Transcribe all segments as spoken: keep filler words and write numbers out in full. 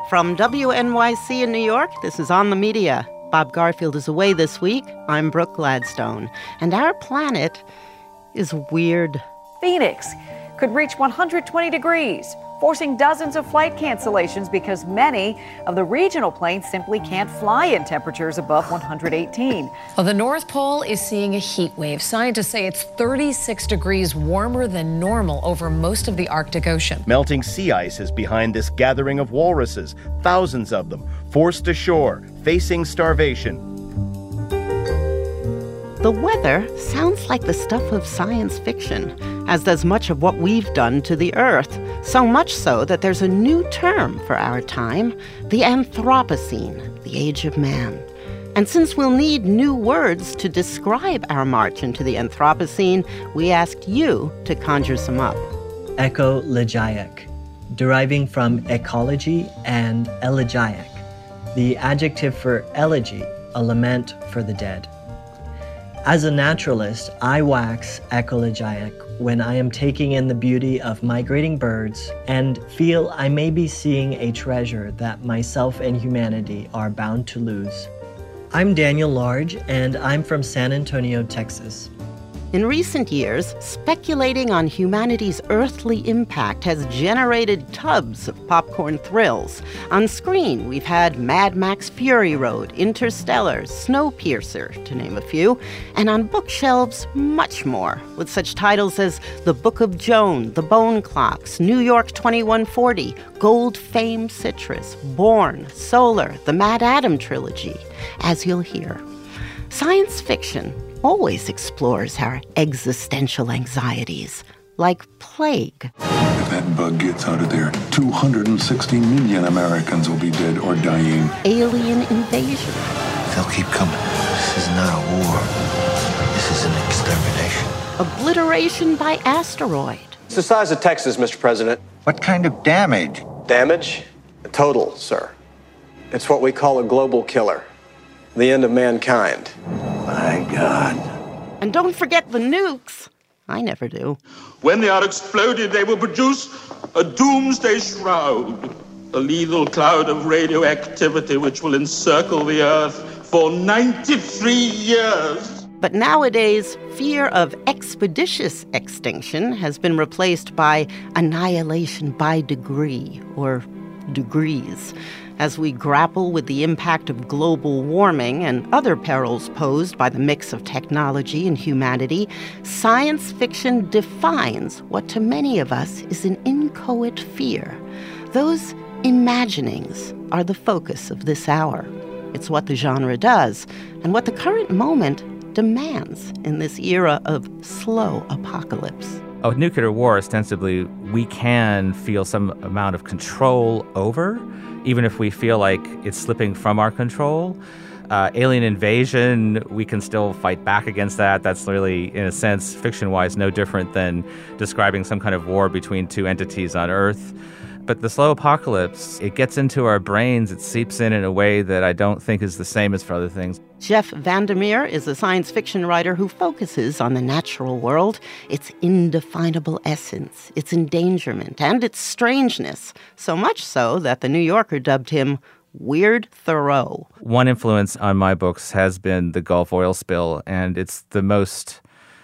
From W N Y C in New York, this is On the Media. Bob Garfield is away this week. I'm Brooke Gladstone. And our planet is weird. Phoenix could reach one hundred twenty degrees, forcing dozens of flight cancellations because many of the regional planes simply can't fly in temperatures above one hundred eighteen. Well, the North Pole is seeing a heat wave. Scientists say it's thirty-six degrees warmer than normal over most of the Arctic Ocean. Melting sea ice is behind this gathering of walruses, thousands of them, forced ashore, facing starvation. The weather sounds like the stuff of science fiction, as does much of what we've done to the Earth. So much so that there's a new term for our time, the Anthropocene, the age of man. And since we'll need new words to describe our march into the Anthropocene, we asked you to conjure some up. Ecologiac, deriving from ecology and elegiac, the adjective for elegy, a lament for the dead. As a naturalist, I wax ecologiac when I am taking in the beauty of migrating birds and feel I may be seeing a treasure that myself and humanity are bound to lose. I'm Daniel Large, and I'm from San Antonio, Texas. In recent years, speculating on humanity's earthly impact has generated tubs of popcorn thrills. On screen, we've had Mad Max Fury Road, Interstellar, Snowpiercer, to name a few, and on bookshelves, much more, with such titles as The Book of Joan, The Bone Clocks, New York twenty-one forty, Gold Fame Citrus, Born, Solar, The Mad Adam Trilogy, as you'll hear. Science fiction always explores our existential anxieties, like plague. If that bug gets out of there, two hundred sixty million Americans will be dead or dying. Alien invasion. They'll keep coming. This is not a war. This is an extermination. Obliteration by asteroid. It's the size of Texas, Mister President. What kind of damage? Damage? Total, sir. It's what we call a global killer. The end of mankind. My God. And don't forget the nukes. I never do. When they are exploded, they will produce a doomsday shroud, a lethal cloud of radioactivity which will encircle the Earth for ninety-three years. But nowadays, fear of expeditious extinction has been replaced by annihilation by degree, or degrees. As we grapple with the impact of global warming and other perils posed by the mix of technology and humanity, science fiction defines what to many of us is an inchoate fear. Those imaginings are the focus of this hour. It's what the genre does, and what the current moment demands in this era of slow apocalypse. A nuclear war, ostensibly, we can feel some amount of control over, even if we feel like it's slipping from our control. Uh, alien invasion, we can still fight back against that. That's really, in a sense, fiction-wise, no different than describing some kind of war between two entities on Earth. But the slow apocalypse, it gets into our brains, it seeps in in a way that I don't think is the same as for other things. Jeff Vandermeer is a science fiction writer who focuses on the natural world, its indefinable essence, its endangerment, and its strangeness. So much so that the New Yorker dubbed him Weird Thoreau. One influence on my books has been the Gulf oil spill, and it's the most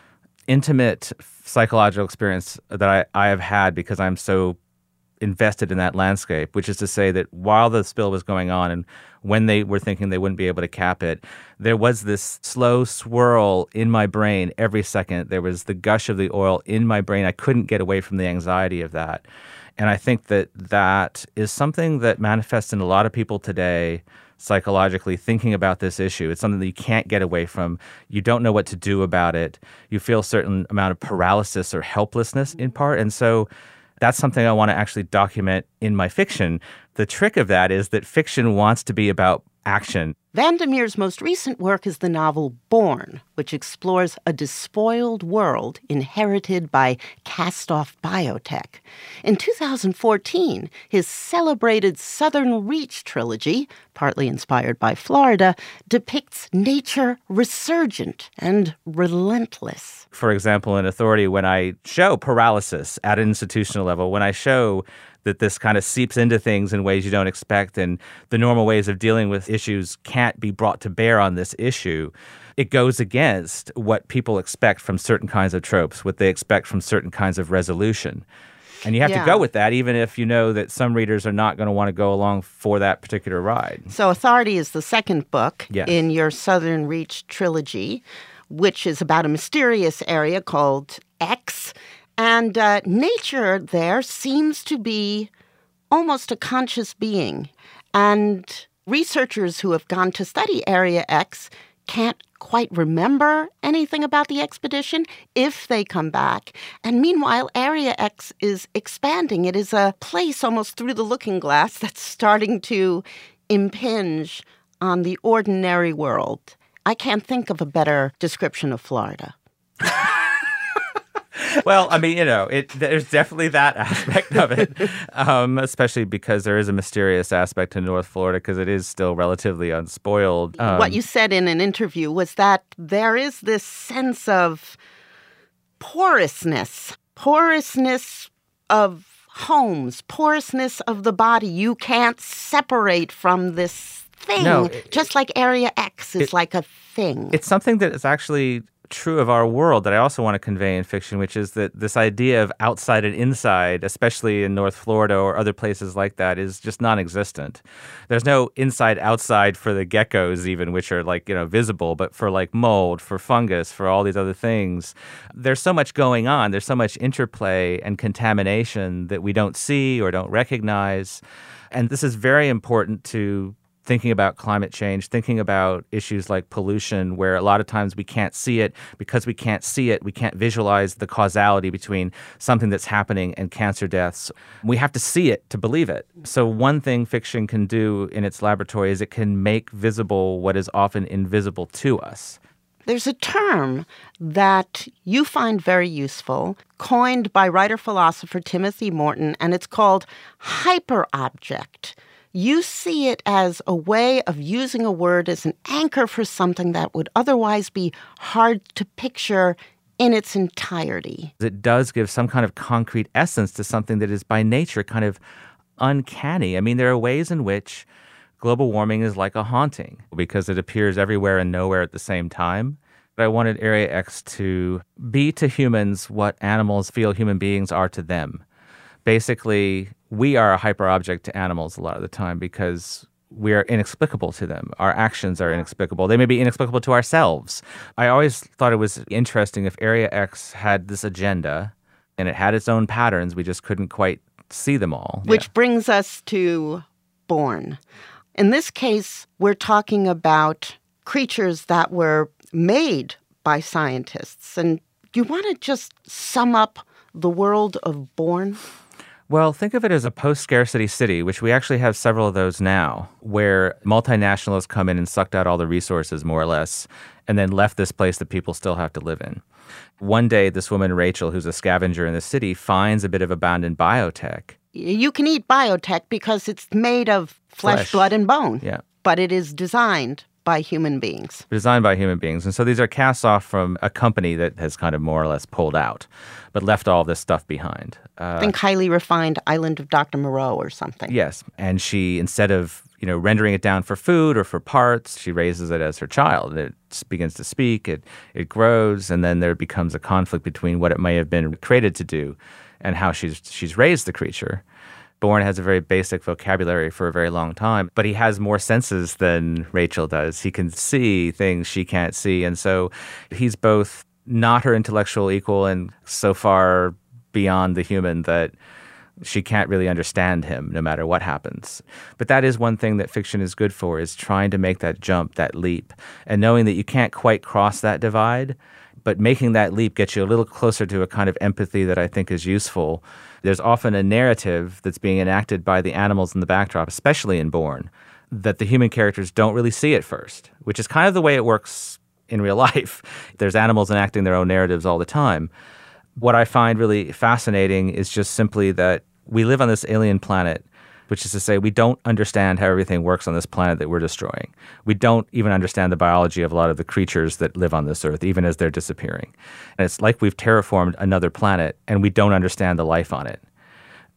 intimate psychological experience that I, I have had because I'm so invested in that landscape, which is to say that while the spill was going on and when they were thinking they wouldn't be able to cap it, there was this slow swirl in my brain every second. There was the gush of the oil in my brain. I couldn't get away from the anxiety of that. And I think that that is something that manifests in a lot of people today, psychologically thinking about this issue. It's something that you can't get away from. You don't know what to do about it. You feel a certain amount of paralysis or helplessness in part. And so that's something I want to actually document in my fiction. The trick of that is that fiction wants to be about action. Vandermeer's most recent work is the novel Born, which explores a despoiled world inherited by cast-off biotech. In two thousand fourteen, his celebrated Southern Reach trilogy, partly inspired by Florida, depicts nature resurgent and relentless. For example, in Authority, when I show paralysis at an institutional level, when I show that this kind of seeps into things in ways you don't expect, and the normal ways of dealing with issues can't be brought to bear on this issue. It goes against what people expect from certain kinds of tropes, what they expect from certain kinds of resolution. And you have Yeah. to go with that, even if you know that some readers are not going to want to go along for that particular ride. So Authority is the second book Yes. in your Southern Reach trilogy, which is about a mysterious area called X. And uh, nature there seems to be almost a conscious being. And researchers who have gone to study Area X can't quite remember anything about the expedition if they come back. And meanwhile, Area X is expanding. It is a place almost through the looking glass that's starting to impinge on the ordinary world. I can't think of a better description of Florida. Well, I mean, you know, it, there's definitely that aspect of it, um, especially because there is a mysterious aspect to North Florida because it is still relatively unspoiled. Um, What you said in an interview was that there is this sense of porousness, porousness of homes, porousness of the body. You can't separate from this thing, No, it- just like Area X is it- like a thing. It's something that is actually true of our world that I also want to convey in fiction, which is that this idea of outside and inside, especially in North Florida or other places like that, is just non-existent. There's no inside-outside for the geckos even, which are like, you know, visible, but for like mold, for fungus, for all these other things. There's so much going on. There's so much interplay and contamination that we don't see or don't recognize. And this is very important to thinking about climate change, thinking about issues like pollution, where a lot of times we can't see it. Because we can't see it, we can't visualize the causality between something that's happening and cancer deaths. We have to see it to believe it. So one thing fiction can do in its laboratory is it can make visible what is often invisible to us. There's a term that you find very useful, coined by writer-philosopher Timothy Morton, and it's called hyperobject. You see it as a way of using a word as an anchor for something that would otherwise be hard to picture in its entirety. It does give some kind of concrete essence to something that is by nature kind of uncanny. I mean, there are ways in which global warming is like a haunting because it appears everywhere and nowhere at the same time. But I wanted Area X to be to humans what animals feel human beings are to them. Basically, we are a hyperobject to animals a lot of the time because we are inexplicable to them. Our actions are inexplicable. They may be inexplicable to ourselves. I always thought it was interesting if Area X had this agenda and it had its own patterns, we just couldn't quite see them all. Which Yeah. brings us to Born. In this case, we're talking about creatures that were made by scientists. And do you want to just sum up the world of Born? Well, think of it as a post-scarcity city, which we actually have several of those now, where multinationals come in and sucked out all the resources, more or less, and then left this place that people still have to live in. One day, this woman, Rachel, who's a scavenger in the city, finds a bit of abandoned biotech. You can eat biotech because it's made of flesh, Flesh. blood, and bone. Yeah. But it is designed by human beings. Designed by human beings. And so these are casts off from a company that has kind of more or less pulled out, but left all this stuff behind. Uh, Think highly refined Island of Doctor Moreau or something. Yes. And she, instead of, you know, rendering it down for food or for parts, she raises it as her child. It begins to speak, it, it grows, and then there becomes a conflict between what it may have been created to do and how she's she's raised the creature. Born has a very basic vocabulary for a very long time, but he has more senses than Rachel does. He can see things she can't see. And so he's both not her intellectual equal and so far beyond the human that she can't really understand him no matter what happens. But that is one thing that fiction is good for, is trying to make that jump, that leap, and knowing that you can't quite cross that divide, but making that leap gets you a little closer to a kind of empathy that I think is useful. There's often a narrative that's being enacted by the animals in the backdrop, especially in Born, that the human characters don't really see at first, which is kind of the way it works in real life. There's animals enacting their own narratives all the time. What I find really fascinating is just simply that we live on this alien planet, which is to say we don't understand how everything works on this planet that we're destroying. We don't even understand the biology of a lot of the creatures that live on this earth, even as they're disappearing. And it's like we've terraformed another planet and we don't understand the life on it.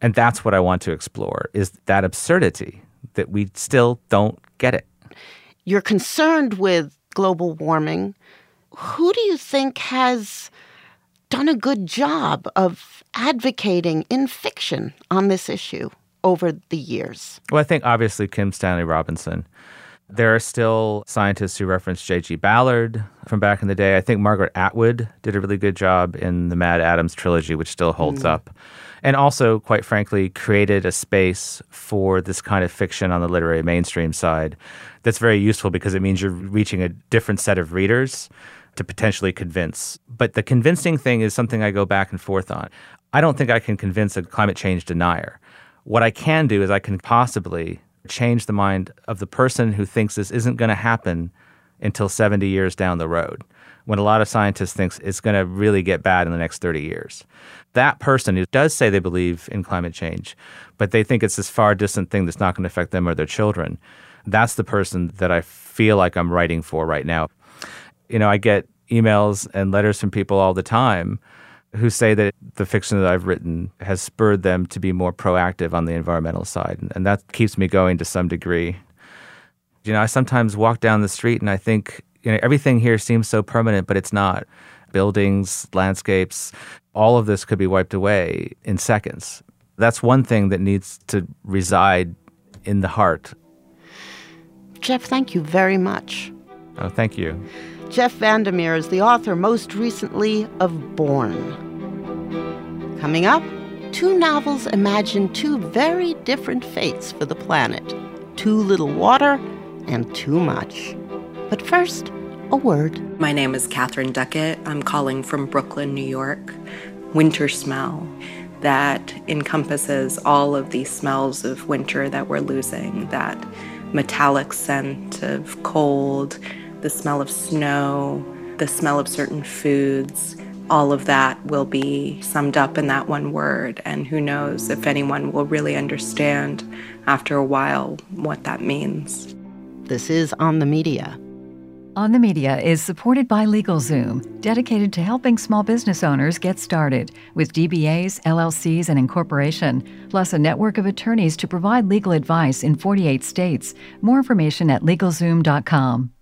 And that's what I want to explore, is that absurdity that we still don't get it. You're concerned with global warming. Who do you think has done a good job of advocating in fiction on this issue over the years? Well, I think obviously Kim Stanley Robinson. There are still scientists who reference J G Ballard from back in the day. I think Margaret Atwood did a really good job in the Mad Adams trilogy, which still holds mm. up. And also, quite frankly, created a space for this kind of fiction on the literary mainstream side that's very useful because it means you're reaching a different set of readers to potentially convince. But the convincing thing is something I go back and forth on. I don't think I can convince a climate change denier. What I can do is I can possibly change the mind of the person who thinks this isn't going to happen until seventy years down the road, when a lot of scientists think it's going to really get bad in the next thirty years. That person who does say they believe in climate change, but they think it's this far distant thing that's not going to affect them or their children, that's the person that I feel like I'm writing for right now. You know, I get emails and letters from people all the time who say that the fiction that I've written has spurred them to be more proactive on the environmental side. And that keeps me going to some degree. You know, I sometimes walk down the street and I think, you know, everything here seems so permanent, but it's not. Buildings, landscapes, all of this could be wiped away in seconds. That's one thing that needs to reside in the heart. Jeff, thank you very much. Oh, thank you. Jeff Vandermeer is the author most recently of Born. Coming up, two novels imagine two very different fates for the planet. Too little water and too much. But first, a word. My name is Catherine Duckett. I'm calling from Brooklyn, New York. Winter smell that encompasses all of these smells of winter that we're losing, that metallic scent of cold, the smell of snow, the smell of certain foods. All of that will be summed up in that one word, and who knows if anyone will really understand after a while what that means. This is On the Media. On the Media is supported by LegalZoom, dedicated to helping small business owners get started with D B As, L L Cs, and incorporation, plus a network of attorneys to provide legal advice in forty-eight states. More information at LegalZoom dot com.